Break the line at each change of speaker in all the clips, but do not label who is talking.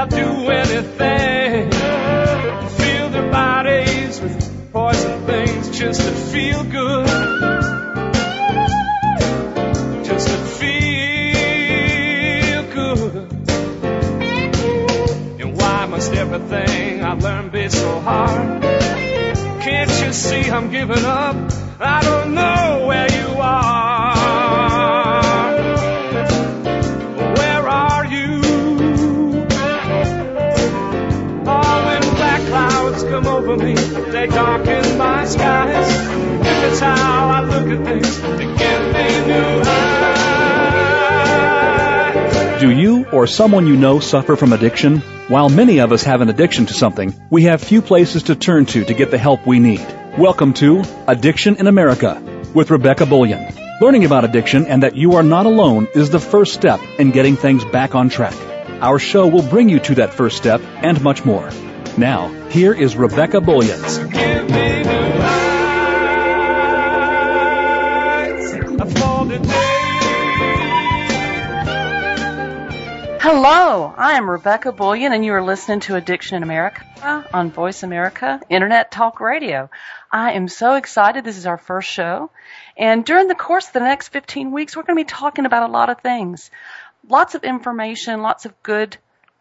they'll do anything. Fill their bodies with poison things just to feel good. Just to feel good. And why must everything I've learned be so hard? Can't you see I'm giving up? I don't know where you are. Where are you? Oh, when black clouds come over me, they darken my skies. If it's how I look at things, they give me new eyes.
Do you or someone you know suffer from addiction? While many of us have an addiction to something, we have few places to turn to get the help we need. Welcome to Addiction in America with Rebecca Bullion. Learning about addiction and that you are not alone is the first step in getting things back on track. Our show will bring you to that first step and much more. Now, here is Rebecca Bullion.
Give me new eyes for the day.
Hello, I am Rebecca Bullion, and you are listening to Addiction in America on Voice America Internet Talk Radio. I am so excited. This is our first show. And during the course of the next 15 weeks, we're going to be talking about a lot of things. Lots of information, lots of good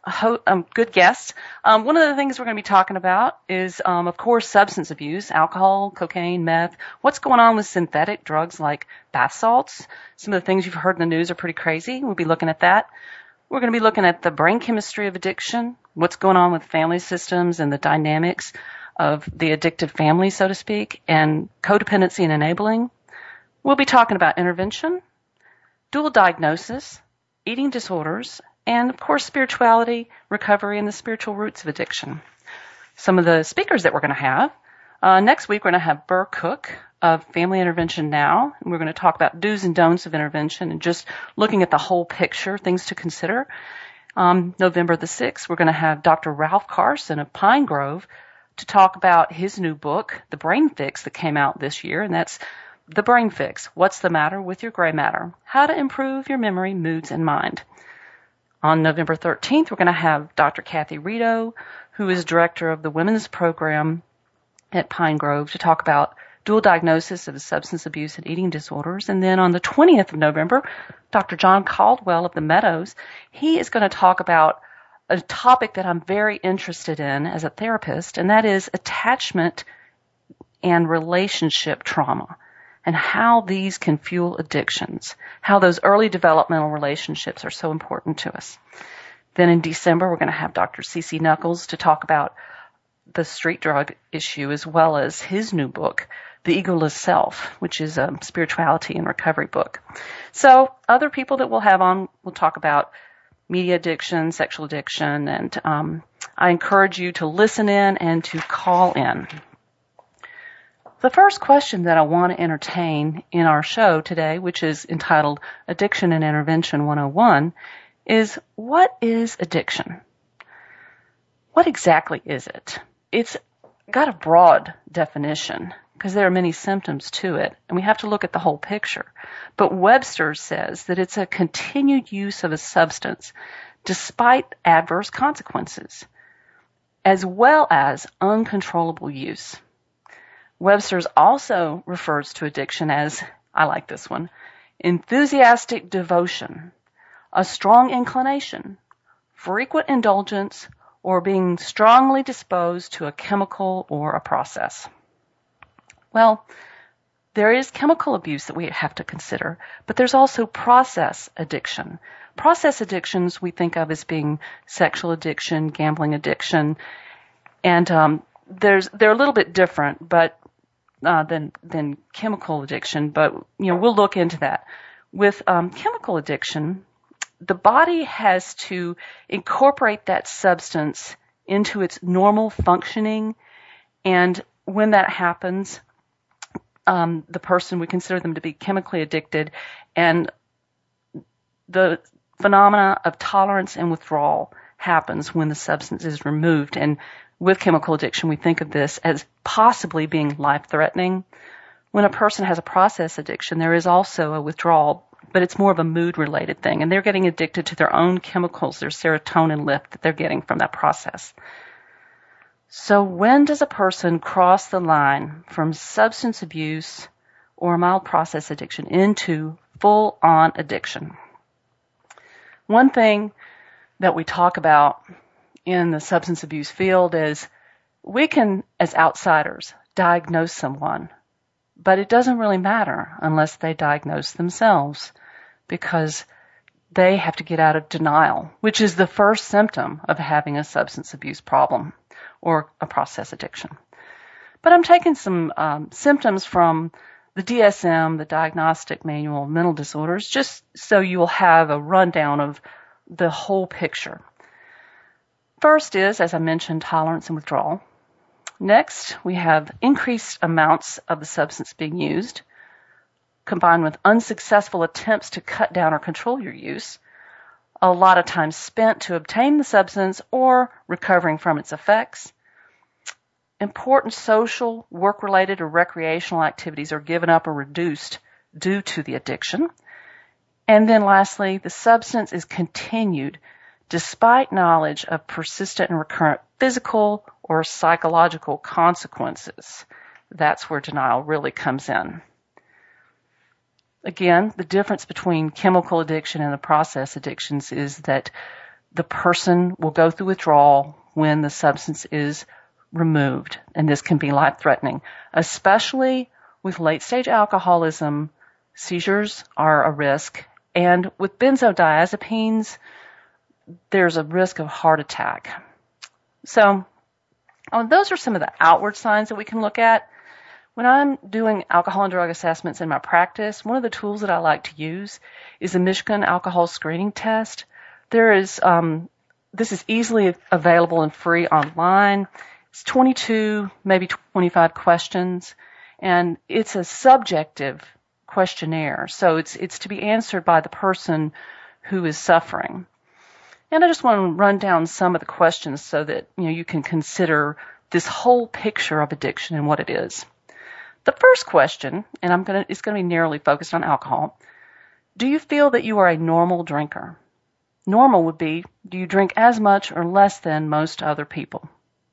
guests. One of the things we're going to be talking about is, of course, substance abuse, alcohol, cocaine, meth. What's going on with synthetic drugs like bath salts? Some of the things you've heard in the news are pretty crazy. We'll be looking at that. We're going to be looking at the brain chemistry of addiction, what's going on with family systems and the dynamics of the addictive family, so to speak, and codependency and enabling. We'll be talking about intervention, dual diagnosis, eating disorders, and, of course, spirituality, recovery, and the spiritual roots of addiction. Some of the speakers that we're going to have. Next week, we're going to have Burr Cook of Family Intervention Now, and we're going to talk about do's and don'ts of intervention and just looking at the whole picture, things to consider. November the 6th, we're going to have Dr. Ralph Carson of Pine Grove to talk about his new book, The Brain Fix, that came out this year, and that's The Brain Fix, What's the Matter with Your Gray Matter? How to Improve Your Memory, Moods, and Mind. On November 13th, we're going to have Dr. Kathy Rito, who is director of the women's program at Pine Grove, to talk about dual diagnosis of substance abuse and eating disorders. And then on the 20th of November, Dr. John Caldwell of the Meadows, he is going to talk about a topic that I'm very interested in as a therapist, and that is attachment and relationship trauma and how these can fuel addictions, how those early developmental relationships are so important to us. Then in December, we're going to have Dr. C.C. Knuckles to talk about the street drug issue, as well as his new book, The Egoless Self, which is a spirituality and recovery book. So other people that we'll have on will talk about media addiction, sexual addiction, and I encourage you to listen in and to call in. The first question that I want to entertain in our show today, which is entitled Addiction and Intervention 101, is what is addiction? What exactly is it? It's got a broad definition because there are many symptoms to it, and we have to look at the whole picture. But Webster says that it's a continued use of a substance despite adverse consequences, as well as uncontrollable use. Webster's also refers to addiction as, I like this one, enthusiastic devotion, a strong inclination, frequent indulgence, or being strongly disposed to a chemical or a process. Well, there is chemical abuse that we have to consider, but there's also process addiction. Process addictions we think of as being sexual addiction, gambling addiction, and they're a little bit different, but than chemical addiction. But we'll look into that. With chemical addiction, the body has to incorporate that substance into its normal functioning, and when that happens, the person, we consider them to be chemically addicted, and the phenomena of tolerance and withdrawal happens when the substance is removed. And with chemical addiction, we think of this as possibly being life-threatening. When a person has a process addiction, there is also a withdrawal but it's more of a mood-related thing, and they're getting addicted to their own chemicals, their serotonin lift that they're getting from that process. So when does a person cross the line from substance abuse or mild process addiction into full-on addiction? One thing that we talk about in the substance abuse field is we can, as outsiders, diagnose someone, but it doesn't really matter unless they diagnose themselves, because they have to get out of denial, which is the first symptom of having a substance abuse problem or a process addiction. But I'm taking some symptoms from the DSM, the Diagnostic Manual of Mental Disorders, just so you will have a rundown of the whole picture. First is, as I mentioned, tolerance and withdrawal. Next, we have increased amounts of the substance being used, combined with unsuccessful attempts to cut down or control your use, a lot of time spent to obtain the substance or recovering from its effects. Important social, work-related, or recreational activities are given up or reduced due to the addiction. And then lastly, the substance is continued despite knowledge of persistent and recurrent physical or psychological consequences. That's where denial really comes in. Again, the difference between chemical addiction and the process addictions is that the person will go through withdrawal when the substance is removed, and this can be life-threatening. Especially with late-stage alcoholism, seizures are a risk, and with benzodiazepines, there's a risk of heart attack. So, those are some of the outward signs that we can look at. When I'm doing alcohol and drug assessments in my practice, one of the tools that I like to use is the Michigan Alcohol Screening Test. This is easily available and free online. It's 22, maybe 25 questions, and it's a subjective questionnaire. So it's to be answered by the person who is suffering. And I just want to run down some of the questions so that you can consider this whole picture of addiction and what it is. The first question, and it's going to be narrowly focused on alcohol. Do you feel that you are a normal drinker? Normal would be, do you drink as much or less than most other people?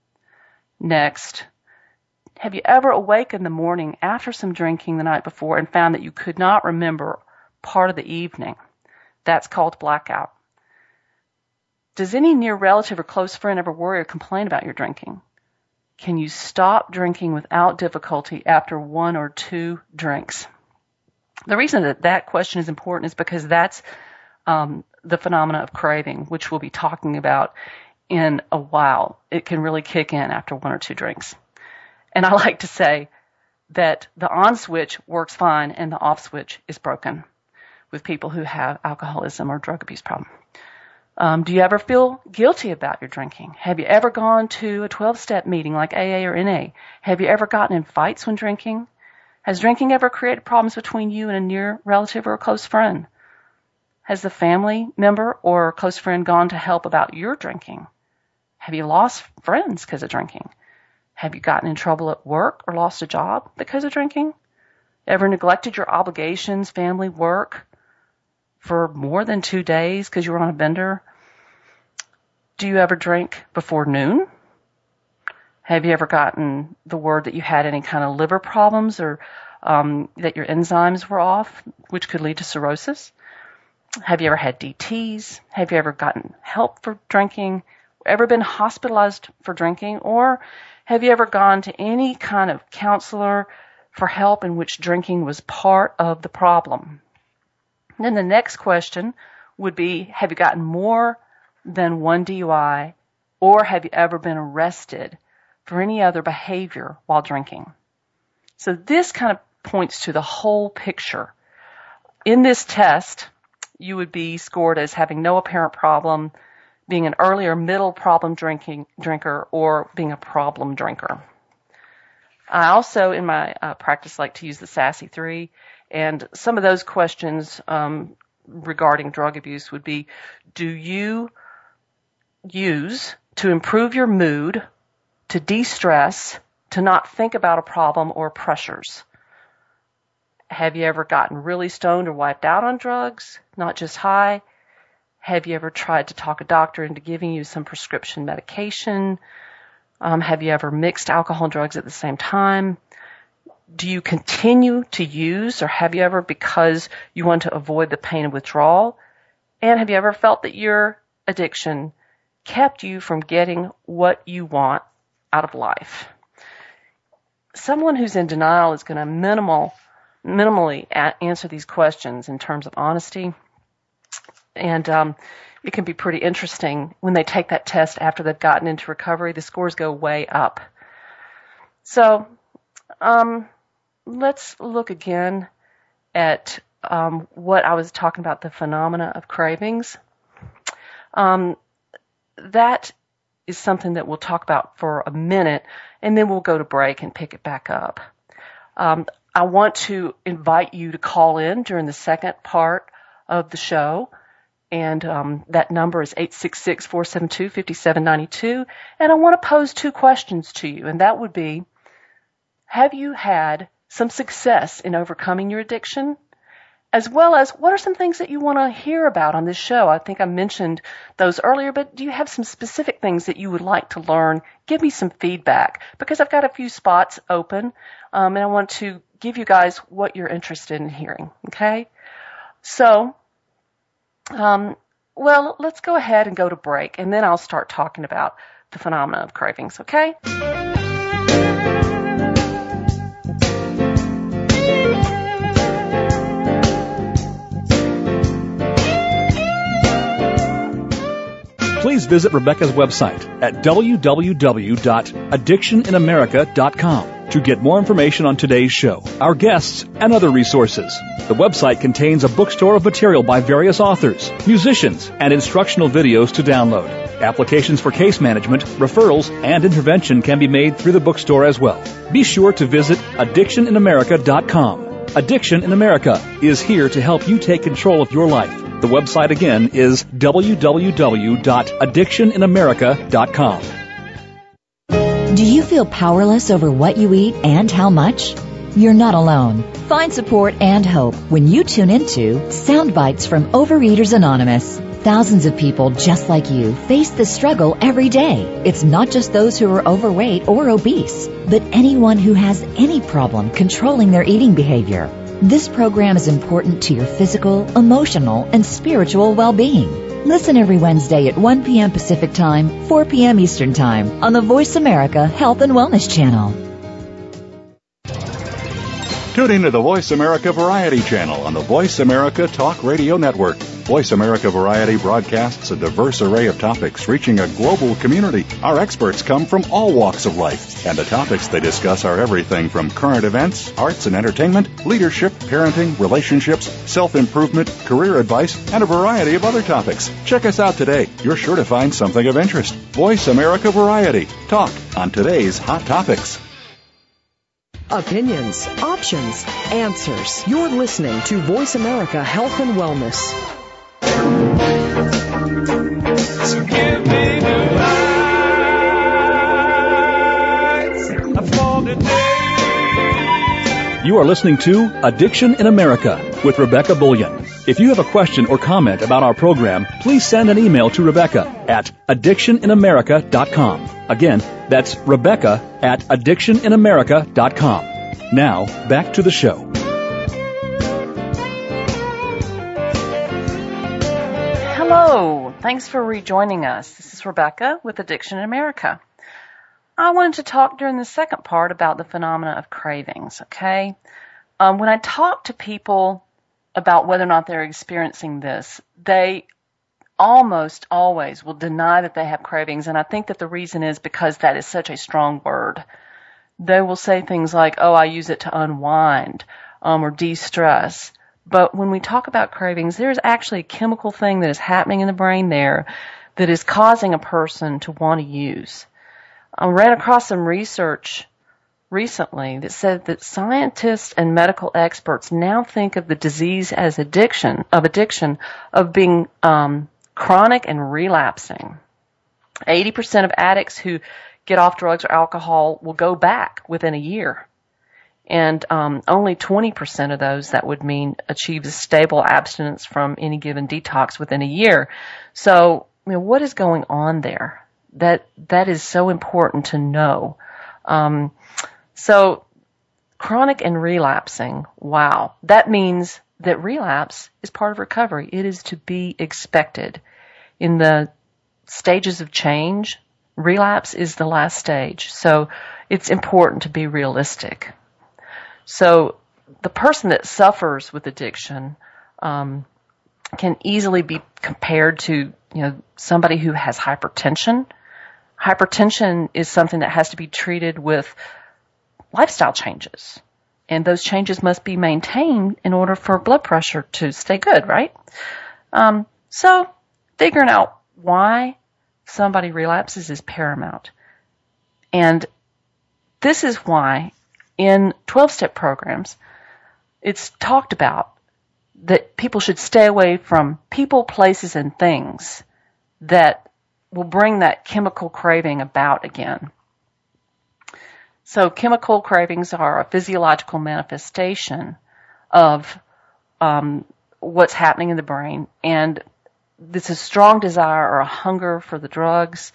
Next, have you ever awakened in the morning after some drinking the night before and found that you could not remember part of the evening? That's called blackout. Does any near relative or close friend ever worry or complain about your drinking? Can you stop drinking without difficulty after 1 or 2 drinks? The reason that question is important is because that's the phenomena of craving, which we'll be talking about in a while. It can really kick in after 1 or 2 drinks. And I like to say that the on switch works fine and the off switch is broken with people who have alcoholism or drug abuse problem. Do you ever feel guilty about your drinking? Have you ever gone to a 12-step meeting like AA or NA? Have you ever gotten in fights when drinking? Has drinking ever created problems between you and a near relative or a close friend? Has the family member or close friend gone to help about your drinking? Have you lost friends because of drinking? Have you gotten in trouble at work or lost a job because of drinking? Ever neglected your obligations, family, work, for more than 2 days because you were on a bender? Do you ever drink before noon? Have you ever gotten the word that you had any kind of liver problems or that your enzymes were off, which could lead to cirrhosis? Have you ever had DTs? Have you ever gotten help for drinking? Ever been hospitalized for drinking? Or have you ever gone to any kind of counselor for help in which drinking was part of the problem? And then the next question would be, have you gotten more than 1 DUI, or have you ever been arrested for any other behavior while drinking? So this kind of points to the whole picture. In this test, you would be scored as having no apparent problem, being an early or middle problem drinker, or being a problem drinker. I also, in my practice, like to use the SASSY 3, and some of those questions regarding drug abuse would be, do you use to improve your mood, to de-stress, to not think about a problem or pressures? Have you ever gotten really stoned or wiped out on drugs, not just high? Have you ever tried to talk a doctor into giving you some prescription medication? Have you ever mixed alcohol and drugs at the same time? Do you continue to use, or have you ever because you want to avoid the pain of withdrawal? And have you ever felt that your addiction kept you from getting what you want out of life? Someone who's in denial is going to minimally answer these questions in terms of honesty. And it can be pretty interesting when they take that test after they've gotten into recovery. The scores go way up. So let's look again at what I was talking about, the phenomena of cravings. That is something that we'll talk about for a minute, and then we'll go to break and pick it back up. I want to invite you to call in during the second part of the show, and that number is 866-472-5792, and I want to pose two questions to you, and that would be, have you had some success in overcoming your addiction? As well as, what are some things that you want to hear about on this show? I think I mentioned those earlier, but do you have some specific things that you would like to learn? Give me some feedback, because I've got a few spots open, and I want to give you guys what you're interested in hearing, okay? So, well, let's go ahead and go to break, and then I'll start talking about the phenomena of cravings, okay?
Please visit Rebecca's website at www.addictioninamerica.com to get more information on today's show, our guests, and other resources. The website contains a bookstore of material by various authors, musicians, and instructional videos to download. Applications for case management, referrals, and intervention can be made through the bookstore as well. Be sure to visit addictioninamerica.com. Addiction in America is here to help you take control of your life. The website again is www.addictioninamerica.com.
Do you feel powerless over what you eat and how much? You're not alone. Find support and hope when you tune into Sound Bites from Overeaters Anonymous. Thousands of people just like you face this struggle every day. It's not just those who are overweight or obese, but anyone who has any problem controlling their eating behavior. This program is important to your physical, emotional, and spiritual well-being. Listen every Wednesday at 1 p.m. Pacific Time, 4 p.m. Eastern Time on the Voice America Health and Wellness Channel.
Tune in to the Voice America Variety Channel on the Voice America Talk Radio Network. Voice America Variety broadcasts a diverse array of topics reaching a global community. Our experts come from all walks of life, and the topics they discuss are everything from current events, arts and entertainment, leadership, parenting, relationships, self-improvement, career advice, and a variety of other topics. Check us out today. You're sure to find something of interest. Voice America Variety. Talk on today's hot topics.
Opinions, options, answers. You're listening to Voice America Health and Wellness.
So give me the lights for today.
You are listening to Addiction in America with Rebecca Bullion. If you have a question or comment about our program, please send an email to Rebecca at addictioninamerica.com. Again, that's Rebecca at addictioninamerica.com. Now, back to the show.
Hello, thanks for rejoining us. This is Rebecca with Addiction in America. I wanted to talk during the second part about the phenomena of cravings, okay? When I talk to people about whether or not they're experiencing this, they almost always will deny that they have cravings, and I think that the reason is because that is such a strong word. They will say things like, oh, I use it to unwind or de-stress. But when we talk about cravings, there's actually a chemical thing that is happening in the brain there that is causing a person to want to use. I ran across some research recently that said that scientists and medical experts now think of the disease as addiction of being chronic and relapsing. 80% of addicts who get off drugs or alcohol will go back within a year. And only 20% of those that would mean achieve a stable abstinence from any given detox within a year. So, what is going on there? That is so important to know. So chronic and relapsing, wow. That means that relapse is part of recovery. It is to be expected. In the stages of change, relapse is the last stage. So it's important to be realistic. So the person that suffers with addiction can easily be compared to, somebody who has hypertension. Hypertension is something that has to be treated with lifestyle changes. And those changes must be maintained in order for blood pressure to stay good, right? So figuring out why somebody relapses is paramount. And this is why in 12-step programs, it's talked about that people should stay away from people, places, and things that will bring that chemical craving about again. So chemical cravings are a physiological manifestation of what's happening in the brain, and it's a strong desire or a hunger for the drugs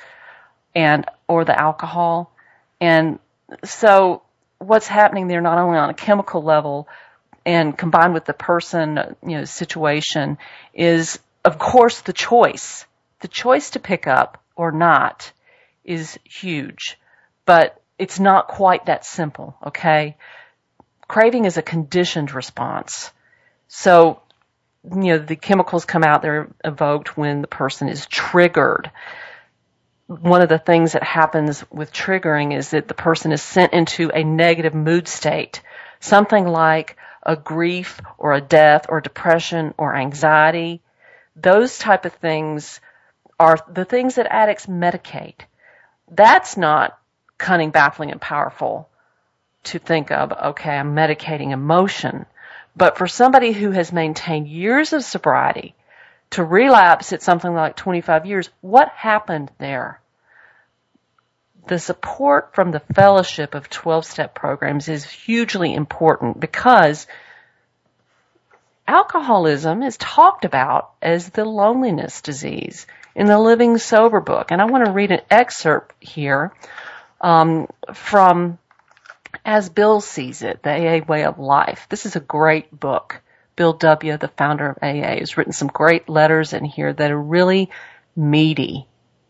or the alcohol. And so what's happening there, not only on a chemical level and combined with the person, situation, is of course the choice. The choice to pick up or not is huge, but it's not quite that simple, okay? Craving is a conditioned response. So, the chemicals come out, they're evoked when the person is triggered. One of the things that happens with triggering is that the person is sent into a negative mood state, something like a grief or a death or depression or anxiety. Those type of things are the things that addicts medicate. That's not cunning, baffling, and powerful to think of, okay, I'm medicating emotion. But for somebody who has maintained years of sobriety to relapse at something like 25 years, what happened there? The support from the fellowship of 12-step programs is hugely important because alcoholism is talked about as the loneliness disease in the Living Sober book. And I want to read an excerpt here from As Bill Sees It, The AA Way of Life. This is a great book. Bill W., the founder of AA, has written some great letters in here that are really meaty.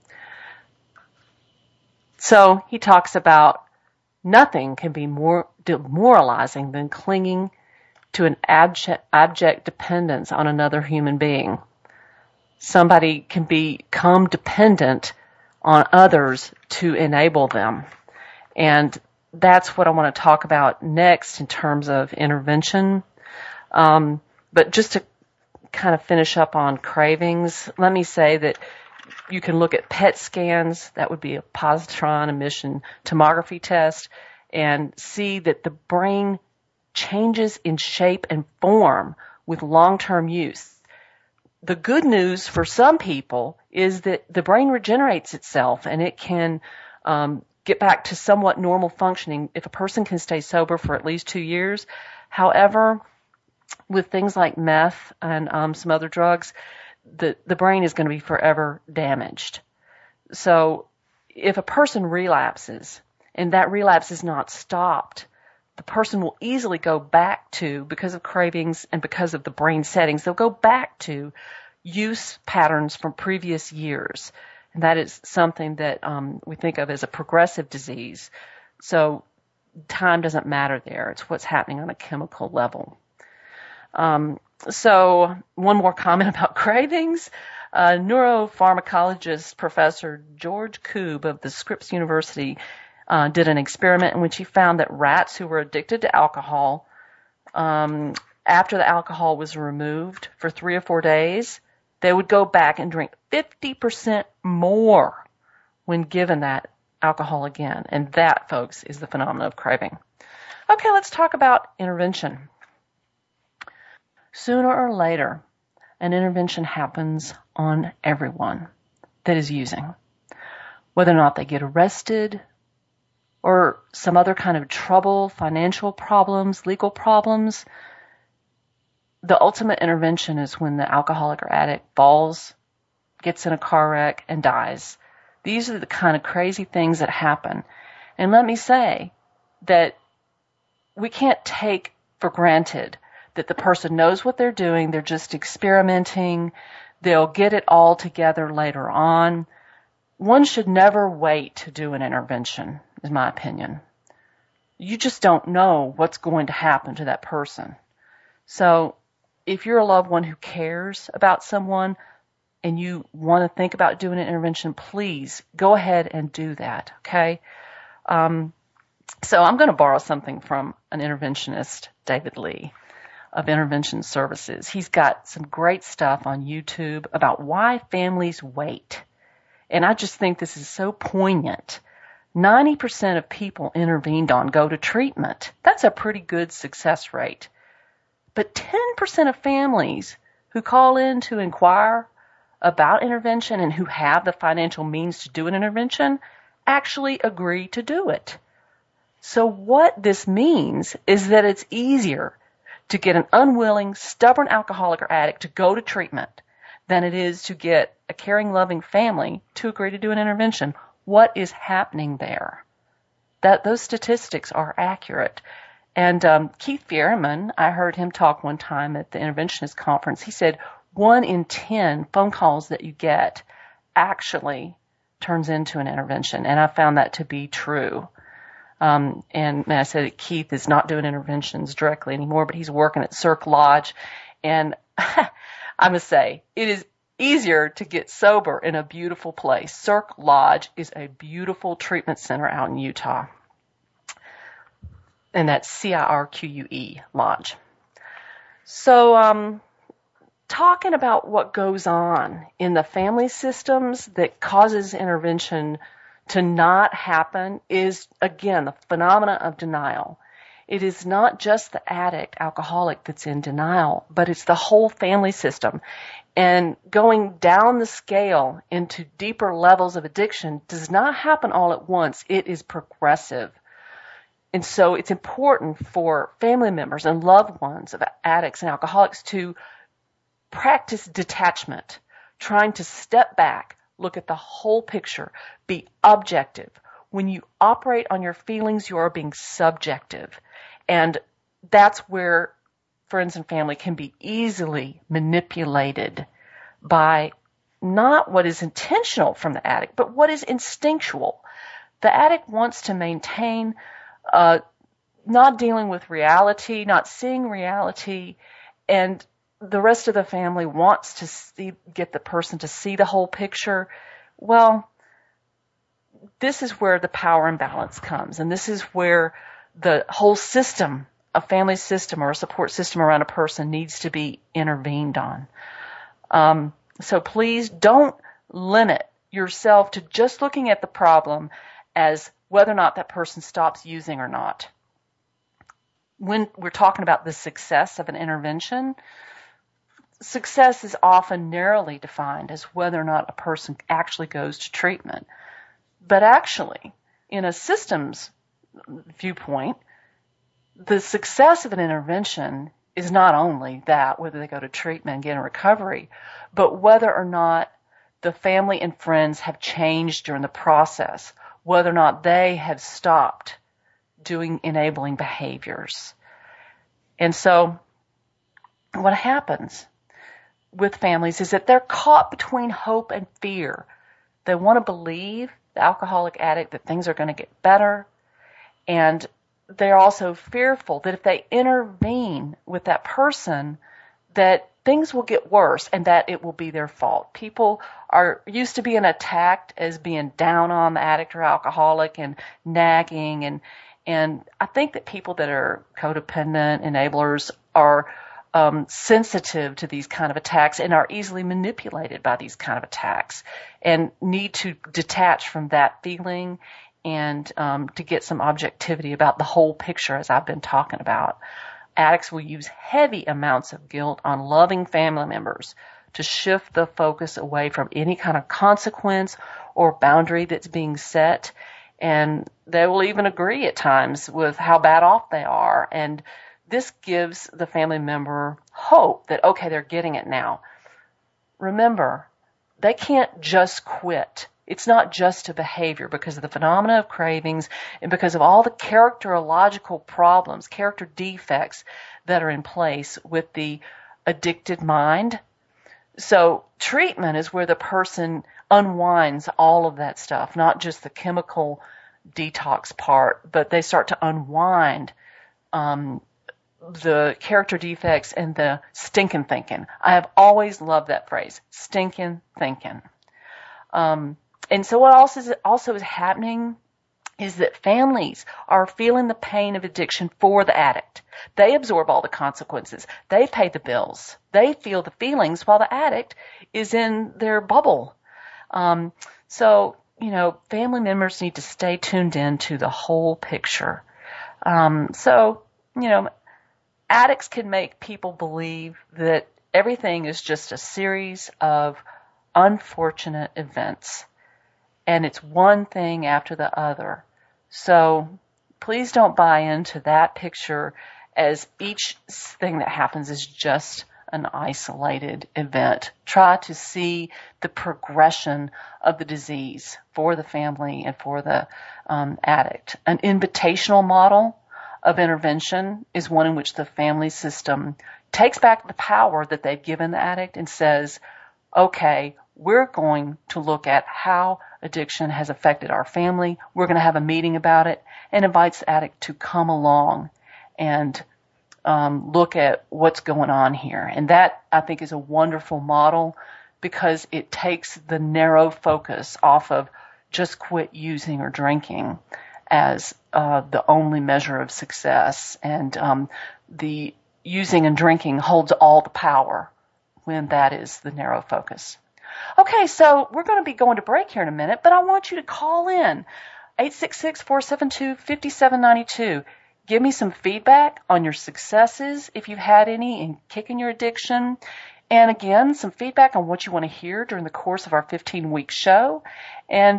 So he talks about nothing can be more demoralizing than clinging to an abject dependence on another human being. Somebody can become dependent on others to enable them. And that's what I want to talk about next in terms of intervention. But just to kind of finish up on cravings, let me say that you can look at PET scans, that would be a positron emission tomography test, and see that the brain changes in shape and form with long-term use. The good news for some people is that the brain regenerates itself and it can get back to somewhat normal functioning if a person can stay sober for at least 2 years. However, with things like meth and some other drugs, the brain is going to be forever damaged. So if a person relapses and that relapse is not stopped, the person will easily go back to, because of cravings and because of the brain settings, they'll go back to use patterns from previous years. And that is something that we think of as a progressive disease. So time doesn't matter there. It's what's happening on a chemical level. So one more comment about cravings. Neuropharmacologist Professor George Koob of the Scripps University did an experiment in which he found that rats who were addicted to alcohol, after the alcohol was removed for 3 or 4 days, they would go back and drink 50% more when given that alcohol again. And that, folks, is the phenomenon of craving. Okay, let's talk about intervention. Sooner or later, an intervention happens on everyone that is using, whether or not they get arrested or some other kind of trouble, financial problems, legal problems, the ultimate intervention is when the alcoholic or addict falls, gets in a car wreck, and dies. These are the kind of crazy things that happen. And let me say that we can't take for granted that the person knows what they're doing, they're just experimenting, they'll get it all together later on. One should never wait to do an intervention, is my opinion. You just don't know what's going to happen to that person. So if you're a loved one who cares about someone and you want to think about doing an intervention, please go ahead and do that, okay? So I'm going to borrow something from an interventionist, David Lee, of Intervention Services. He's got some great stuff on YouTube about why families wait. And I just think this is so poignant. 90% of people intervened on go to treatment. That's a pretty good success rate. But 10% of families who call in to inquire about intervention and who have the financial means to do an intervention actually agree to do it. So what this means is that it's easier to get an unwilling, stubborn alcoholic or addict to go to treatment than it is to get a caring, loving family to agree to do an intervention. What is happening there? Those statistics are accurate. And Keith Fierman, I heard him talk one time at the Interventionist Conference. He said 1 in 10 phone calls that you get actually turns into an intervention. And I found that to be true. And I said that Keith is not doing interventions directly anymore, but he's working at Cirque Lodge. And I must say, it is easier to get sober in a beautiful place. Cirque Lodge is a beautiful treatment center out in Utah. And that's CIRQUE Lodge. So, talking about what goes on in the family systems that causes intervention to not happen is, again, the phenomena of denial. It is not just the addict, alcoholic that's in denial, but it's the whole family system. And going down the scale into deeper levels of addiction does not happen all at once. It is progressive. And so it's important for family members and loved ones of addicts and alcoholics to practice detachment, trying to step back, look at the whole picture, be objective. When you operate on your feelings, you are being subjective. And that's where friends and family can be easily manipulated by not what is intentional from the addict, but what is instinctual. The addict wants to maintain not dealing with reality, not seeing reality, and the rest of the family wants to get the person to see the whole picture. Well, this is where the power imbalance comes, and this is where the whole system, a family system or a support system around a person, needs to be intervened on. So please don't limit yourself to just looking at the problem as whether or not that person stops using or not. When we're talking about the success of an intervention, success is often narrowly defined as whether or not a person actually goes to treatment. But actually, in a systems viewpoint, the success of an intervention is not only that, whether they go to treatment and get in recovery, but whether or not the family and friends have changed during the process, whether or not they have stopped doing enabling behaviors. And so what happens with families is that they're caught between hope and fear. They want to believe, the alcoholic addict, that things are going to get better, and they're also fearful that if they intervene with that person, that things will get worse and that it will be their fault. People are used to being attacked as being down on the addict or alcoholic and nagging, and I think that people that are codependent, enablers, are sensitive to these kind of attacks and are easily manipulated by these kind of attacks and need to detach from that feeling and to get some objectivity about the whole picture, as I've been talking about. Addicts will use heavy amounts of guilt on loving family members to shift the focus away from any kind of consequence or boundary that's being set. And they will even agree at times with how bad off they are. And this gives the family member hope that, okay, they're getting it now. Remember, they can't just quit. It's not just a behavior because of the phenomena of cravings and because of all the characterological problems, character defects that are in place with the addicted mind. So treatment is where the person unwinds all of that stuff, not just the chemical detox part, but they start to unwind the character defects and the stinking thinking. I have always loved that phrase, stinking thinking. And so what also is happening is that families are feeling the pain of addiction for the addict. They absorb all the consequences. They pay the bills. They feel the feelings while the addict is in their bubble. So, family members need to stay tuned in to the whole picture. Addicts can make people believe that everything is just a series of unfortunate events, and it's one thing after the other. So please don't buy into that picture as each thing that happens is just an isolated event. Try to see the progression of the disease for the family and for the addict. An invitational model of intervention is one in which the family system takes back the power that they've given the addict and says, okay, we're going to look at how addiction has affected our family. We're going to have a meeting about it, and invites the addict to come along and look at what's going on here. And that, I think, is a wonderful model because it takes the narrow focus off of just quit using or drinking as the only measure of success. And the using and drinking holds all the power when that is the narrow focus. Okay, so we're going to be going to break here in a minute, but I want you to call in 866-472-5792. Give me some feedback on your successes, if you've had any, in kicking your addiction. And again, some feedback on what you want to hear during the course of our 15-week show. And,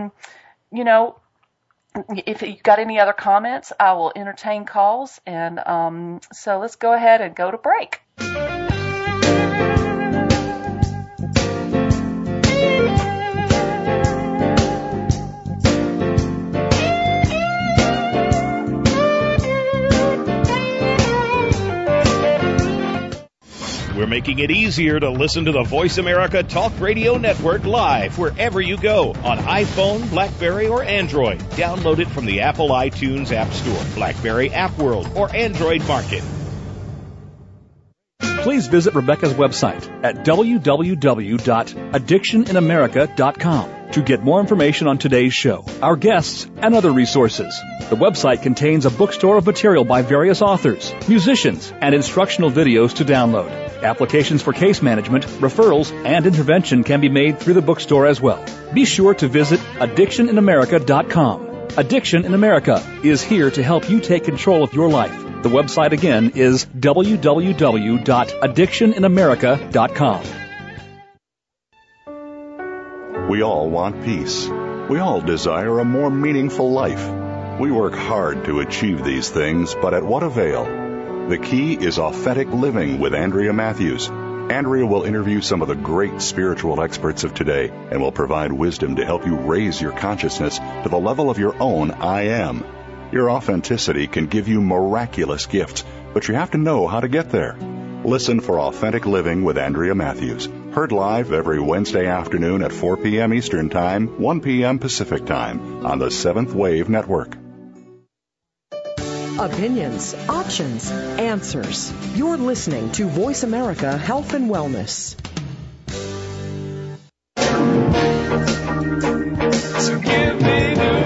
if you've got any other comments, I will entertain calls. And so let's go ahead and go to break.
We're making it easier to listen to the Voice America Talk Radio Network live wherever you go on iPhone, BlackBerry, or Android. Download it from the Apple iTunes App Store, BlackBerry App World, or Android Market.
Please visit Rebecca's website at www.addictioninamerica.com to get more information on today's show, our guests, and other resources. The website contains a bookstore of material by various authors, musicians, and instructional videos to download. Applications for case management, referrals, and intervention can be made through the bookstore as well. Be sure to visit addictioninamerica.com. Addiction in America is here to help you take control of your life. The website again is www.addictioninamerica.com.
We all want peace. We all desire a more meaningful life. We work hard to achieve these things, but at what avail? The key is authentic living with Andrea Matthews. Andrea will interview some of the great spiritual experts of today and will provide wisdom to help you raise your consciousness to the level of your own I am. Your authenticity can give you miraculous gifts, but you have to know how to get there. Listen for Authentic Living with Andrea Matthews. Heard live every Wednesday afternoon at 4 p.m. Eastern Time, 1 p.m. Pacific Time on the Seventh Wave Network.
Opinions, options, answers. You're listening to Voice America Health and Wellness.
So give me new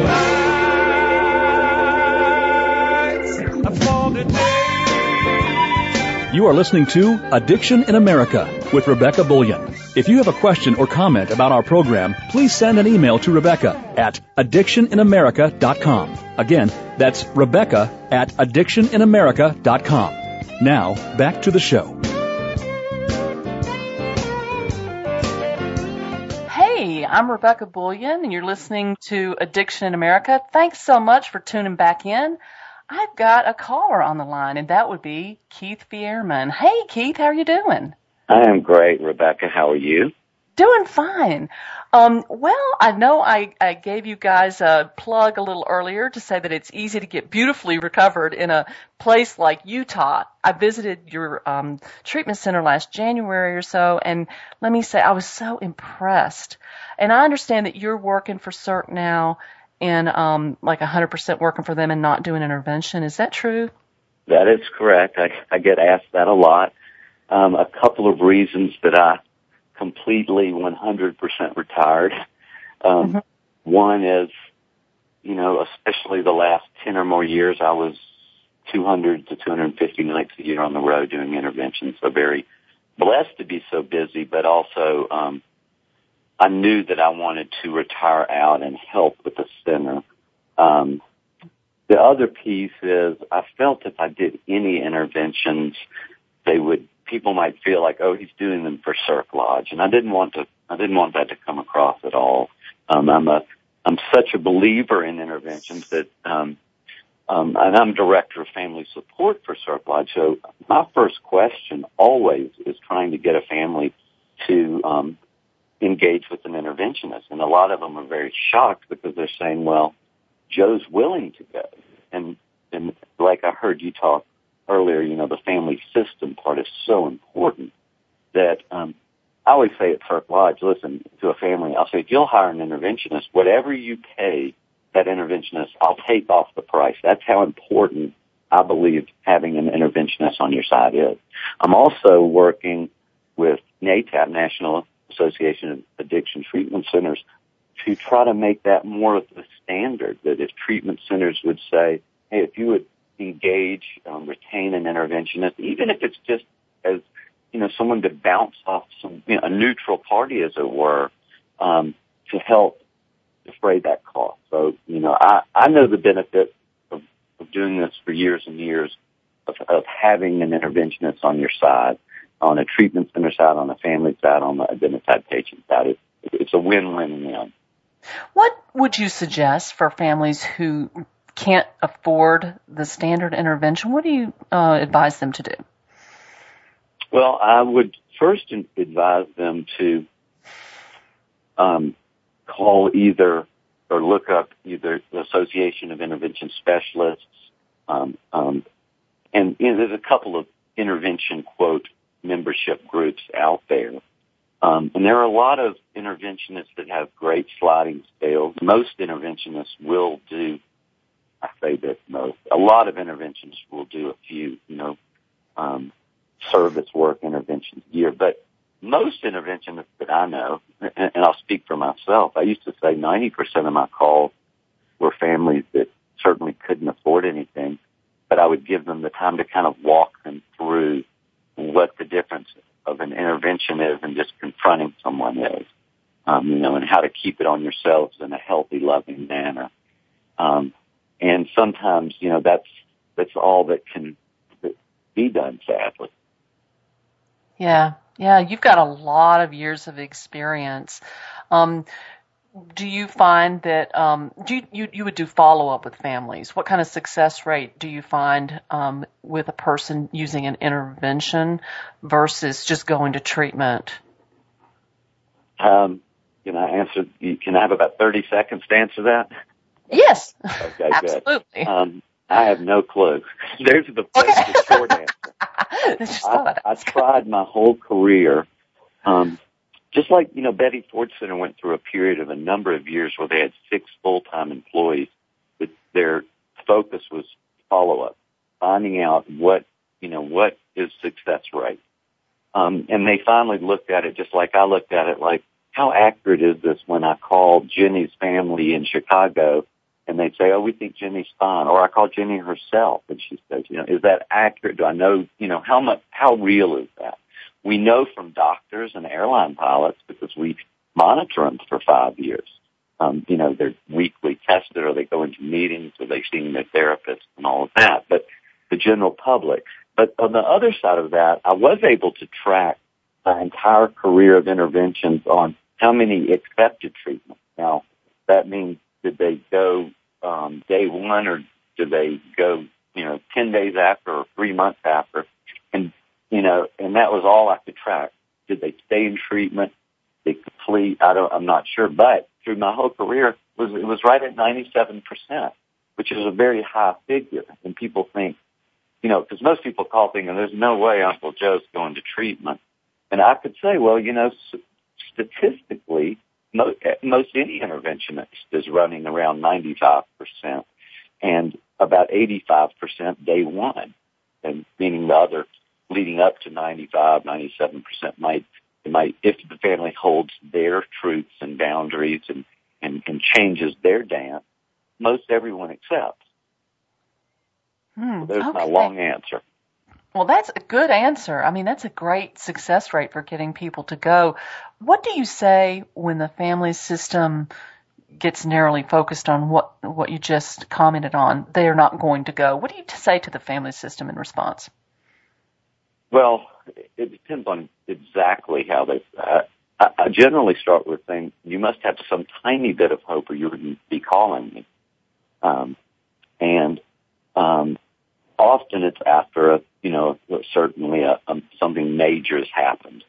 lights for today.
You are listening to Addiction in America with Rebecca Bullion. If you have a question or comment about our program, please send an email to Rebecca at addictioninamerica.com. Again, that's Rebecca at addictioninamerica.com. Now, back to the show.
Hey, Hey, I'm Rebecca Bullion, and you're listening to Addiction in America. Thanks so much for tuning back in. I've got a caller on the line, and that would be Keith Fierman. Hey, Keith, how are you doing?
I am great, Rebecca. How are you?
Doing fine. Well, I know I gave you guys a plug a little earlier to say that it's easy to get beautifully recovered in a place like Utah. I visited your treatment center last January or so, and let me say I was so impressed. And I understand that you're working for CERC now and like 100% working for them and not doing intervention. Is that true?
That is correct. I get asked that a lot. A couple of reasons that I completely 100% retired. One is, especially the last 10 or more years, I was 200 to 250 nights a year on the road doing interventions. So very blessed to be so busy, but also I knew that I wanted to retire out and help with the center. The other piece is I felt if I did any interventions, people might feel like, oh, he's doing them for CERC Lodge, and I didn't want that to come across at all. I'm such a believer in interventions that, and I'm director of family support for CERC Lodge. So my first question always is trying to get a family to engage with an interventionist, and a lot of them are very shocked because they're saying, well, Joe's willing to go, and like I heard you talk earlier, the family system part is so important that I always say at CERC Lodge, listen, to a family, I'll say, if you'll hire an interventionist, whatever you pay that interventionist, I'll take off the price. That's how important I believe having an interventionist on your side is. I'm also working with NATAP, National Association of Addiction Treatment Centers, to try to make that more of the standard, that if treatment centers would say, hey, if you would engage, retain an interventionist, even if it's just as, someone to bounce off a neutral party, as it were, to help defray that cost. So, I know the benefit of doing this for years and years, of having an interventionist on your side, on a treatment center side, on a family side, on the identified patient side. It's a win-win-win.
What would you suggest for families who can't afford the standard intervention? What do you advise them to do?
Well, I would first advise them to call either or look up either the Association of Intervention Specialists, and there's a couple of intervention, quote, membership groups out there. And there are a lot of interventionists that have great sliding scales. Most interventionists will do, I say this most, a lot of interventionists will do a few, service work interventions a year. But most interventionists that I know, and I'll speak for myself, I used to say 90% of my calls were families that certainly couldn't afford anything, but I would give them the time to kind of walk them through what the difference of an intervention is and just confronting someone is, and how to keep it on yourselves in a healthy, loving manner. And sometimes, that's all that can be done, sadly.
Yeah, you've got a lot of years of experience. Do you find that you would do follow-up with families? What kind of success rate do you find with a person using an intervention versus just going to treatment?
Can I have about 30 seconds to answer that?
Yes,
okay,
absolutely.
Good. I have no clue. There's the short answer. I tried my whole career, just like, Betty Ford Center went through a period of a number of years where they had 6 full-time employees, but their focus was follow-up, finding out what is success rate. And they finally looked at it just like I looked at it, like, how accurate is this when I call Jenny's family in Chicago and they say, oh, we think Jenny's fine. Or I call Jenny herself and she says, is that accurate? Do I know, how real is that? We know from doctors and airline pilots because we monitor them for 5 years. They're weekly tested or they go into meetings or they've seen their therapist and all of that. But the general public. But on the other side of that, I was able to track my entire career of interventions on how many accepted treatment. Now, that means did they go day one, or did they go 10 days after or 3 months after? And and that was all I could track. Did they stay in treatment? They complete? I'm not sure. But through my whole career, it was right at 97%, which is a very high figure. And people think, because most people call thinking, there's no way Uncle Joe's going to treatment. And I could say, well, statistically, most any interventionist is running around 95%, and about 85% day one, and meaning the other leading up to 95, 97% might, if the family holds their truths and boundaries and changes their dance, most everyone accepts. So there's my long answer.
Well, that's a good answer. I mean, that's a great success rate for getting people to go. What do you say when the family system gets narrowly focused on what you just commented on? They are not going to go. What do you say to the family system in response?
Well, it depends on exactly how they. I generally start with saying you must have some tiny bit of hope, or you wouldn't be calling me. Often it's after certainly something major has happened.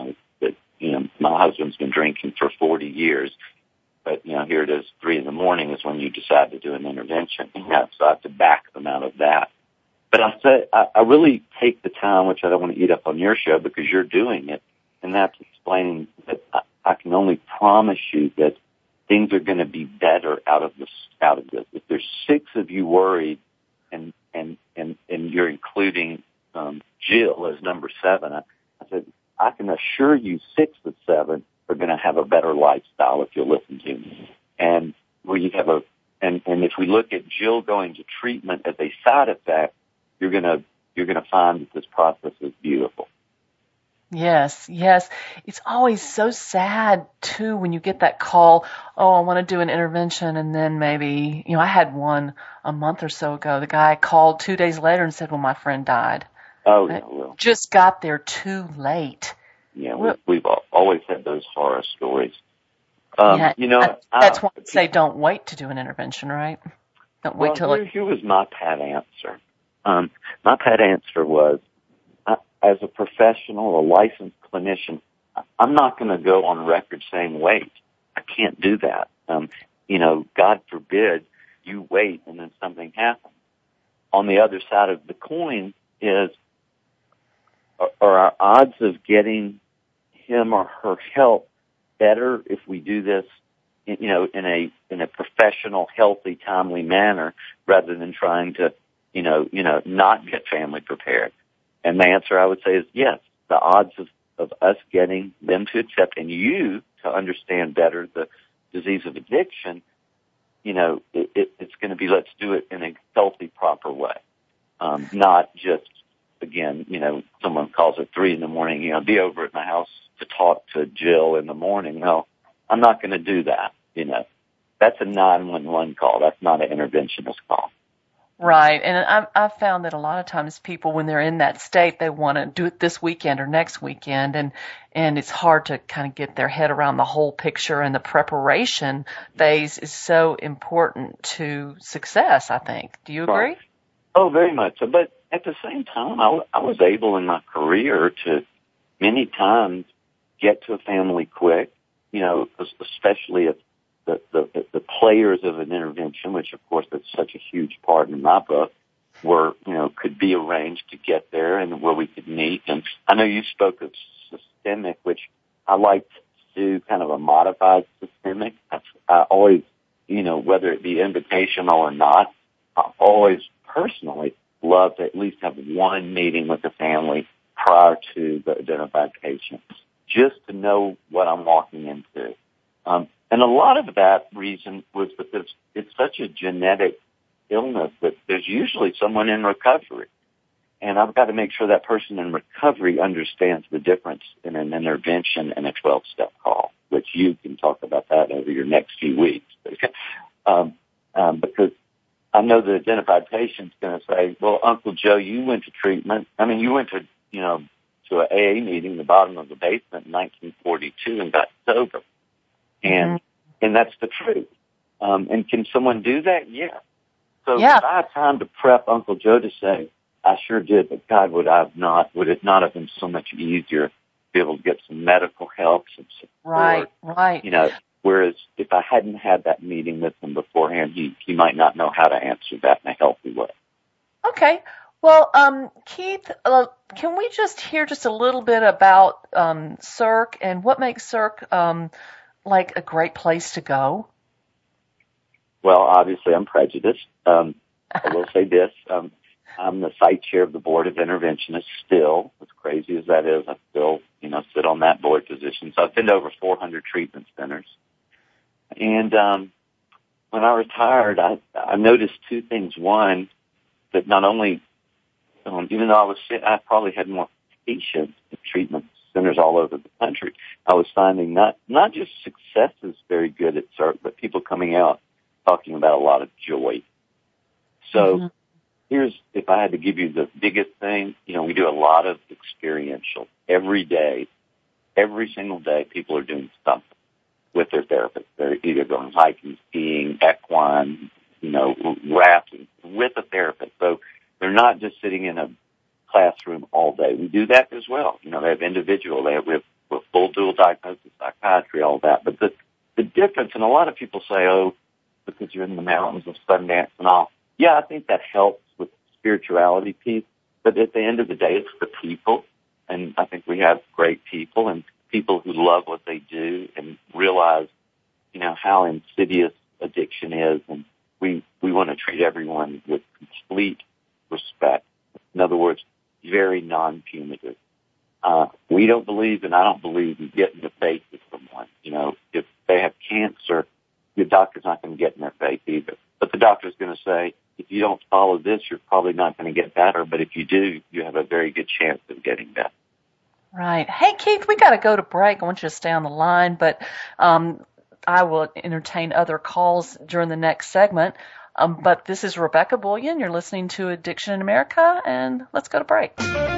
My husband's been drinking for 40 years, but here it is, 3 a.m. is when you decide to do an intervention. So I have to back them out of that. But I really take the time, which I don't want to eat up on your show because you're doing it, and that's explaining that I can only promise you that things are going to be better out of this. If there's 6 of you worried, and you're including Jill as number 7, I said I can assure you 6 of 7 are going to have a better lifestyle if you'll listen to me. And where you have and if we look at Jill going to treatment as a side effect, you're gonna find that this process is beautiful.
Yes. It's always so sad, too, when you get that call, oh, I want to do an intervention, and then maybe, I had one a month or so ago. The guy called 2 days later and said, well, my friend died.
Oh, yeah, well.
Just got there too late.
Yeah, we've always had those horror stories.
That's why I say don't wait to do an intervention, right? Don't wait till
here was my pat answer. My pat answer was, as a professional, a licensed clinician, I'm not going to go on record saying wait. I can't do that. God forbid you wait and then something happens. On the other side of the coin is, are our odds of getting him or her help better if we do this, in a professional, healthy, timely manner rather than trying to, not get family prepared? And the answer I would say is yes. The odds of us getting them to accept and you to understand better the disease of addiction, it's going to be let's do it in a healthy, proper way. Not just, again, someone calls at 3 a.m, be over at my house to talk to Jill in the morning. No, I'm not going to do that. That's a 911 call. That's not an interventionist call.
Right, and I've found that a lot of times people, when they're in that state, they want to do it this weekend or next weekend, and it's hard to kind of get their head around the whole picture, and the preparation phase is so important to success, I think. Do you agree?
Right. Oh, very much so. But at the same time, I was able in my career to many times get to a family quick, especially if the players of an intervention, which of course that's such a huge part in my book, could be arranged to get there and where we could meet. And I know you spoke of systemic, which I like to do kind of a modified systemic. I always, whether it be invitational or not, I always personally love to at least have one meeting with the family prior to the identified patient, just to know what I'm walking into. And a lot of that reason was because it's such a genetic illness that there's usually someone in recovery. And I've got to make sure that person in recovery understands the difference in an intervention and a 12-step call, which you can talk about that over your next few weeks. Because I know the identified patient's going to say, well, Uncle Joe, you went to treatment. You went to an AA meeting, the bottom of the basement in 1942 and got sober. And that's the truth. And can someone do that? Yeah. So
Yeah.
Did I have time to prep Uncle Joe to say, I sure did, but God, would it not have been so much easier to be able to get some medical help, some support?
Right.
You know, whereas if I hadn't had that meeting with him beforehand, he might not know how to answer that in a healthy way.
Okay. Well, Keith, can we just hear just a little bit about Cirque and what makes Cirque like a great place to go?
Well, obviously, I'm prejudiced. I will say this. I'm the site chair of the Board of Interventionists still. As crazy as that is, I still, sit on that board position. So I've been to over 400 treatment centers. And when I retired, I noticed two things. One, that not only, even though I was sick, I probably had more patients in treatment centers all over the country. I was finding not just successes very good at Cirque, but people coming out talking about a lot of joy. So if I had to give you the biggest thing, we do a lot of experiential. Every day, every single day, people are doing something with their therapist. They're either going hiking, skiing, equine, rafting with a therapist. So they're not just sitting in a classroom all day. We do that as well. They have individual, we have full dual diagnosis, psychiatry, all that. But the difference, and a lot of people say, oh, because you're in the mountains of Sundance and all. Yeah, I think that helps with the spirituality piece. But at the end of the day, it's the people. And I think we have great people and people who love what they do and realize, how insidious addiction is. And we want to treat everyone with complete respect. In other words, very non-punitive. We don't believe, and I don't believe, in getting the face of someone. If they have cancer, your doctor's not going to get in their face either. But the doctor's going to say, if you don't follow this, you're probably not going to get better. But if you do, you have a very good chance of getting better.
Right. Hey, Keith, we got to go to break. I want you to stay on the line, but I will entertain other calls during the next segment. But this is Rebecca Bullion. You're listening to Addiction in America, and let's go to break.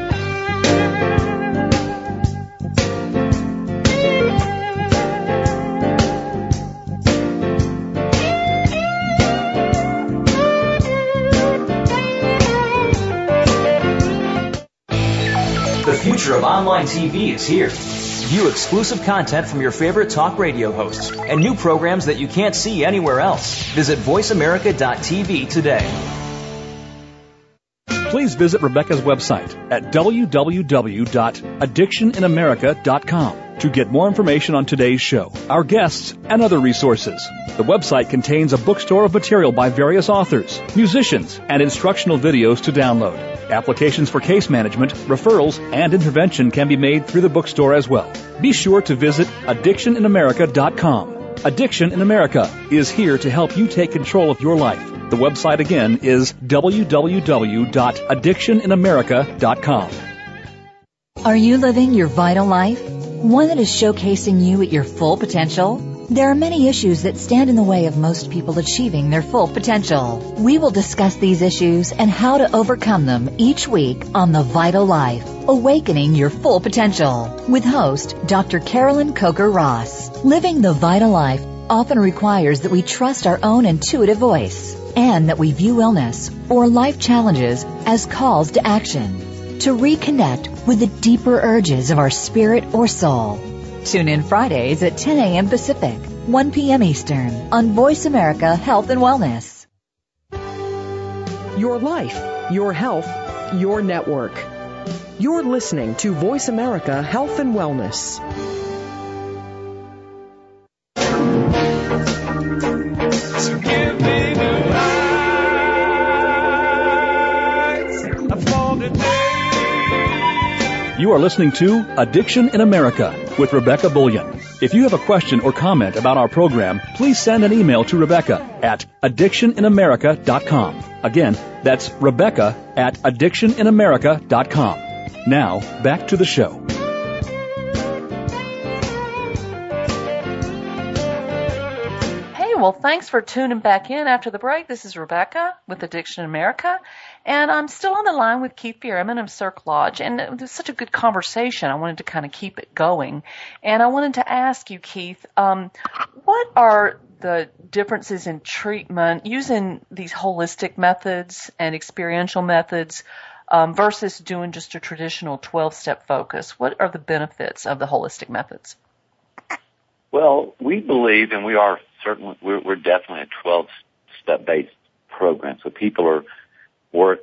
The future of online TV is here. View exclusive content from your favorite talk radio hosts and new programs that you can't see anywhere else. Visit voiceamerica.tv today.
Please visit Rebecca's website at www.addictioninamerica.com to get more information on today's show, our guests, and other resources. The website contains a bookstore of material by various authors, musicians, and instructional videos to download. Applications for case management, referrals, and intervention can be made through the bookstore as well. Be sure to visit addictioninamerica.com. Addiction in America is here to help you take control of your life. The website again is www.addictioninamerica.com.
Are you living your vital life? One that is showcasing you at your full potential? There are many issues that stand in the way of most people achieving their full potential. We will discuss these issues and how to overcome them each week on The Vital Life, Awakening Your Full Potential, with host Dr. Carolyn Coker-Ross. Living the vital life often requires that we trust our own intuitive voice and that we view illness or life challenges as calls to action, to reconnect with the deeper urges of our spirit or soul. Tune in Fridays at 10 a.m. Pacific, 1 p.m. Eastern on Voice America Health and Wellness.
Your life, your health, your network. You're listening to Voice America Health and Wellness.
So give me new eyes for today.
You are listening to Addiction in America with Rebecca Bullion. If you have a question or comment about our program, please send an email to Rebecca at addictioninamerica.com. Again, that's Rebecca at addictioninamerica.com. Now, back to the show.
Well, thanks for tuning back in after the break. This is Rebecca with Addiction in America, and I'm still on the line with Keith Bierman of Cirque Lodge, and it was such a good conversation. I wanted to kind of keep it going, and I wanted to ask you, Keith, What are the differences in treatment using these holistic methods and experiential methods versus doing just a traditional 12-step focus? What are the benefits of the holistic methods?
Well, we believe, and we're definitely a 12-step based program. So people are while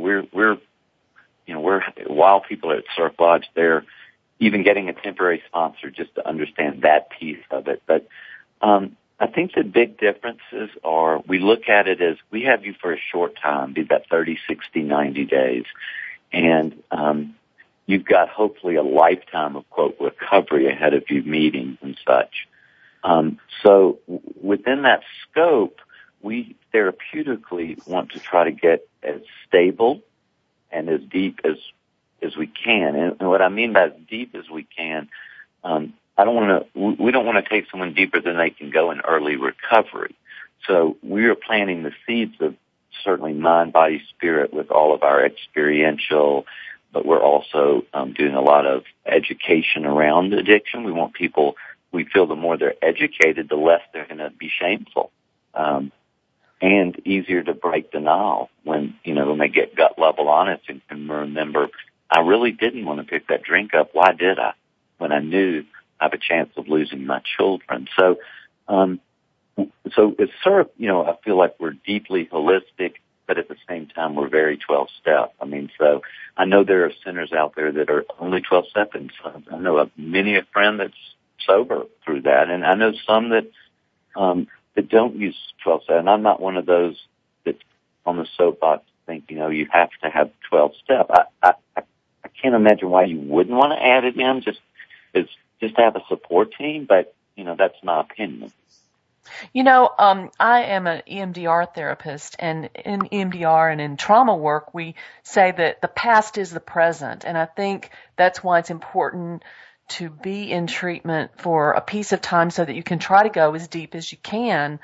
people are at Cirque Lodge, they're even getting a temporary sponsor just to understand that piece of it. But I think the big differences are we look at it as we have you for a short time, be that 30, 60, 90 days, and you've got hopefully a lifetime of, quote, recovery ahead of you, meetings and such. So within that scope, we therapeutically want to try to get as stable and as deep as we can. And what I mean by as deep as we can, we don't want to take someone deeper than they can go in early recovery. So we are planting the seeds of certainly mind, body, spirit with all of our experiential, but we're also doing a lot of education around addiction. We want people, we feel the more they're educated, the less they're going to be shameful. And easier to break denial when they get gut level honest and can remember, I really didn't want to pick that drink up. Why did I? When I knew I have a chance of losing my children. So it's sort of, I feel like we're deeply holistic, but at the same time, we're very 12-step. I mean, so I know there are centers out there that are only 12-step, and I know many a friend that's sober through that, and I know some that don't use 12-step, and I'm not one of those that's on the soapbox think, you have to have 12-step. I can't imagine why you wouldn't want to add it in, just to have a support team, but, that's my opinion.
I am an EMDR therapist, and in EMDR and in trauma work, we say that the past is the present, and I think that's why it's important to be in treatment for a piece of time so that you can try to go as deep as you can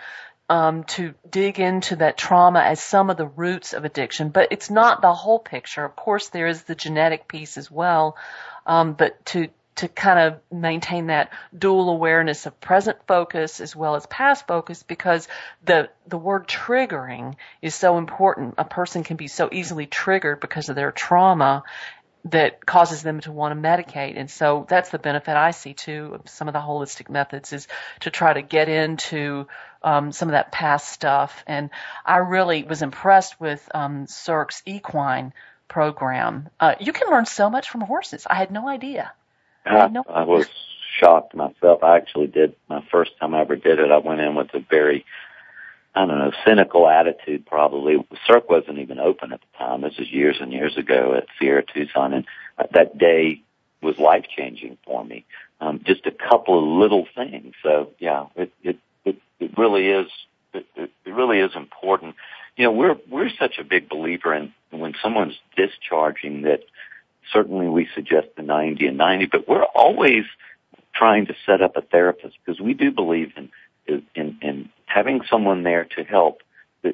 to dig into that trauma as some of the roots of addiction. But it's not the whole picture. Of course, there is the genetic piece as well, but to kind of maintain that dual awareness of present focus as well as past focus, because the word triggering is so important. A person can be so easily triggered because of their trauma that causes them to want to medicate. And so that's the benefit I see, too, of some of the holistic methods, is to try to get into some of that past stuff. And I really was impressed with Cirque's equine program. You can learn so much from horses. I had no idea.
I was shocked myself. I actually did, my first time I ever did it, I went in with a very, cynical attitude probably. Cirque wasn't even open at the time. This is years and years ago at Sierra Tucson, and that day was life-changing for me. Just a couple of little things. So, yeah, it really is, it really is important. We're such a big believer in when someone's discharging that certainly we suggest the 90 and 90, but we're always trying to set up a therapist because we do believe in having someone there to help.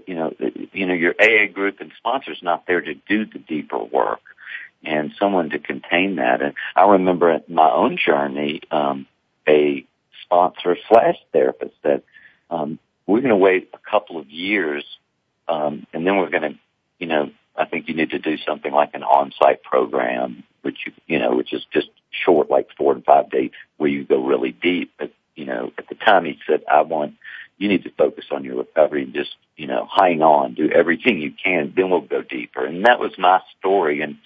Your AA group and sponsors not there to do the deeper work, and someone to contain that. And I remember at my own journey, a sponsor/therapist said, we're going to wait a couple of years, and then we're going to, I think you need to do something like an on-site program, which is just short, like 4 to 5 days, where you go really deep. But, at the time he said, you need to focus on your recovery and just, hang on, do everything you can, then we'll go deeper. And that was my story, and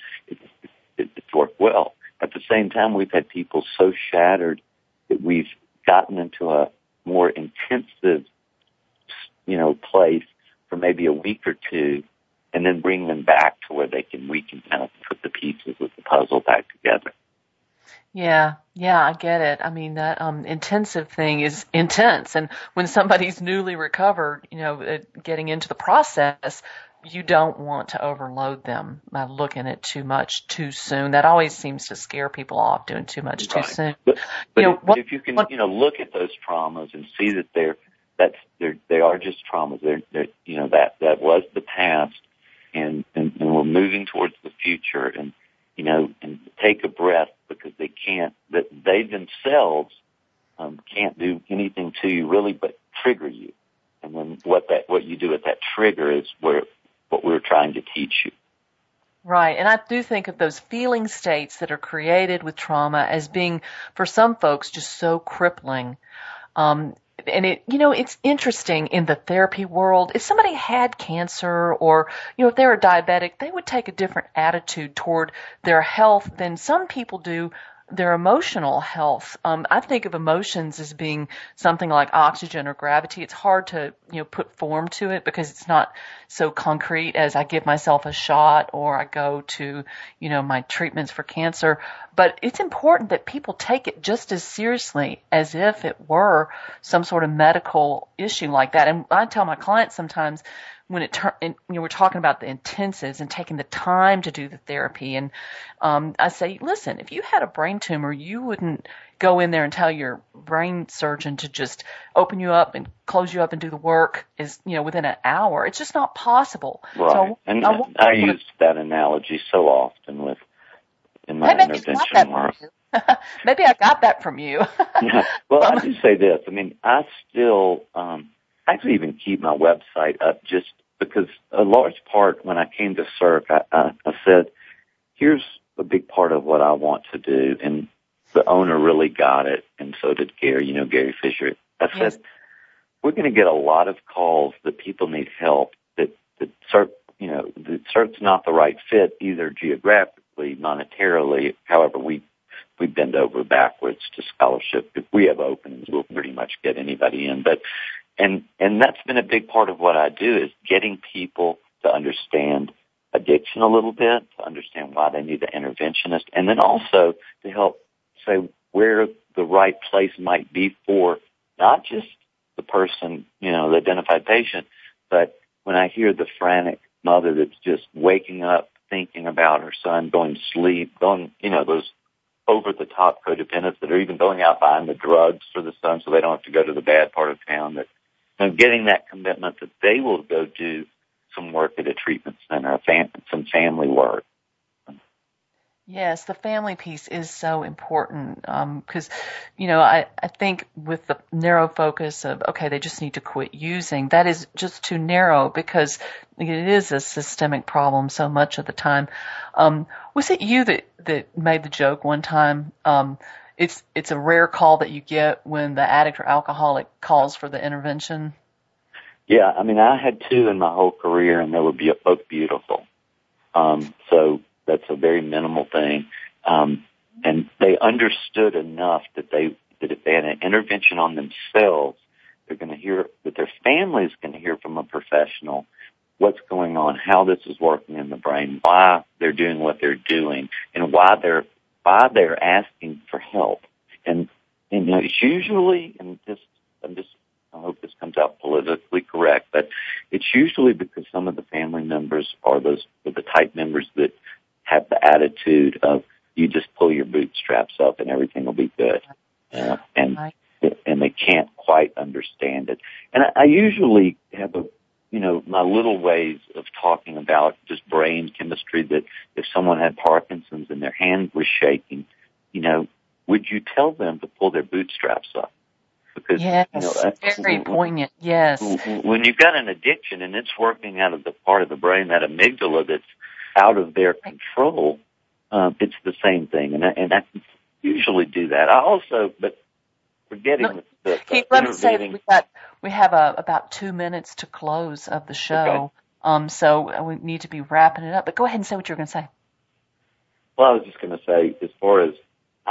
it's worked well. At the same time, we've had people so shattered that we've gotten into a more intensive, place for maybe a week or two, and then bring them back to where we can kind of put the pieces of the puzzle back together.
Yeah, I get it. I mean, that intensive thing is intense. And when somebody's newly recovered, getting into the process, you don't want to overload them by looking at too much too soon. That always seems to scare people off, doing too much too soon.
But if you can, look at those traumas and see that they are just traumas. That was the past, and we're moving towards the future, and take a breath, because they themselves can't do anything to you really but trigger you. And then what you do with that trigger is what we're trying to teach you.
Right, and I do think of those feeling states that are created with trauma as being, for some folks, just so crippling. And it's interesting in the therapy world. If somebody had cancer or, if they were diabetic, they would take a different attitude toward their health than some people do their emotional health. I think of emotions as being something like oxygen or gravity. It's hard to, put form to it because it's not so concrete as I give myself a shot or I go to, my treatments for cancer. But it's important that people take it just as seriously as if it were some sort of medical issue like that. And I tell my clients sometimes, when we're talking about the intensives and taking the time to do the therapy, and I say, listen, if you had a brain tumor, you wouldn't go in there and tell your brain surgeon to just open you up and close you up and do the work within an hour. It's just not possible.
Right,
So
I use that analogy so often in my intervention work.
Maybe I got that from you.
Yeah. Well, I do say this. I mean, I still actually even keep my website up just because a large part when I came to Cirque, I said, here's a big part of what I want to do. And the owner really got it, and so did Gary, Gary Fisher. I said, we're going to get a lot of calls that people need help, that Cirque, that Cirque's not the right fit, either geographically, monetarily, however we bend over backwards to scholarship. If we have openings, we'll pretty much get anybody in. But and that's been a big part of what I do, is getting people to understand addiction a little bit, to understand why they need an interventionist, and then also to help say where the right place might be for not just the person, the identified patient, but when I hear the frantic mother that's just waking up thinking about her son, going to sleep, those over-the-top codependents that are even going out buying the drugs for the son so they don't have to go to the bad part of town, that getting that commitment that they will go do some work at a treatment center, some family work.
Yes, the family piece is so important because, I think with the narrow focus of, okay, they just need to quit using, that is just too narrow because it is a systemic problem so much of the time. Was it you that made the joke one time? It's a rare call that you get when the addict or alcoholic calls for the intervention.
Yeah, I mean, I had two in my whole career, and they were both beautiful. So that's a very minimal thing. And they understood enough that if they had an intervention on themselves, they're going to hear, that their family is going to hear from a professional what's going on, how this is working in the brain, why they're doing what they're doing, and why they're asking for help. And it's usually, I hope this comes out politically correct, but it's usually because some of the family members are the type members that have the attitude of, you just pull your bootstraps up and everything will be good. And they can't quite understand it. And I usually have my little ways of talking about just brain chemistry, that if someone had Parkinson's and their hand was shaking, would you tell them to pull their bootstraps up? Because,
yes, very poignant, yes.
When you've got an addiction and it's working out of the part of the brain, that amygdala that's out of their control, it's the same thing. And I can usually do that. I also, but forgetting
Keith, let me say that we have about 2 minutes to close of the show. Okay. So we need to be wrapping it up. But go ahead and say what you're going to say.
Well, I was just going to say, as far as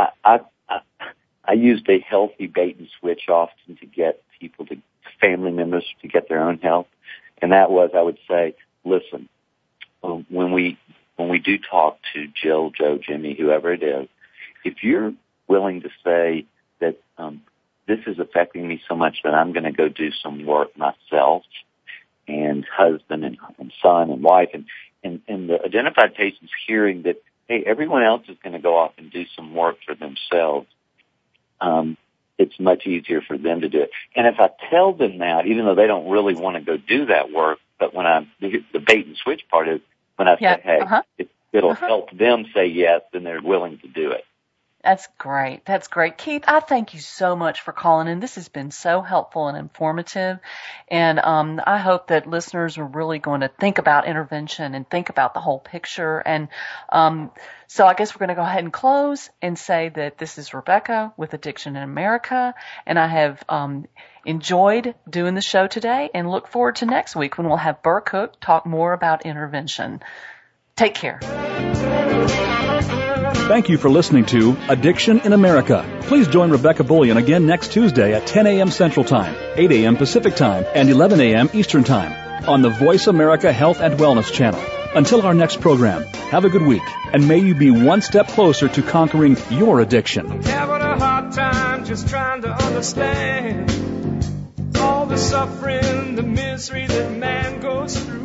I used a healthy bait and switch often to get people, family members, to get their own help. And that was, I would say, listen, when we do talk to Jill, Joe, Jimmy, whoever it is, if you're willing to say that this is affecting me so much that I'm going to go do some work myself, and husband and son and wife, and the identified patient's hearing that, hey, everyone else is going to go off and do some work for themselves, it's much easier for them to do it. And if I tell them that, even though they don't really want to go do that work, but when the bait and switch part is when I say, hey, it'll help them say yes, then they're willing to do it.
That's great. That's great. Keith, I thank you so much for calling in. This has been so helpful and informative. And I hope that listeners are really going to think about intervention and think about the whole picture. And so I guess we're going to go ahead and close and say that this is Rebecca with Addiction in America. And I have enjoyed doing the show today and look forward to next week when we'll have Burr Cook talk more about intervention. Take care.
Thank you for listening to Addiction in America. Please join Rebecca Bullion again next Tuesday at 10 a.m. Central Time, 8 a.m. Pacific Time, and 11 a.m. Eastern Time on the Voice America Health and Wellness Channel. Until our next program, have a good week, and may you be one step closer to conquering your addiction.
Having a hard time just trying to understand all the suffering, the misery that man goes through.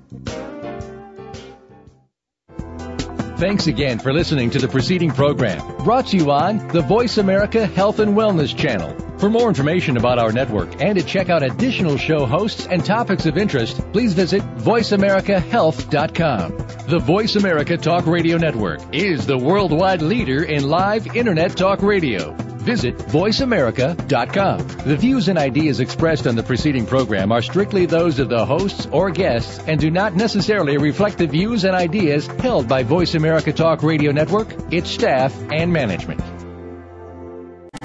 Thanks again for listening to the preceding program, brought to you on the Voice America Health and Wellness Channel. For more information about our network and to check out additional show hosts and topics of interest, please visit voiceamericahealth.com. The Voice America Talk Radio Network is the worldwide leader in live Internet talk radio. Visit voiceamerica.com. The views and ideas expressed on the preceding program are strictly those of the hosts or guests and do not necessarily reflect the views and ideas held by Voice America Talk Radio Network, its staff, and management.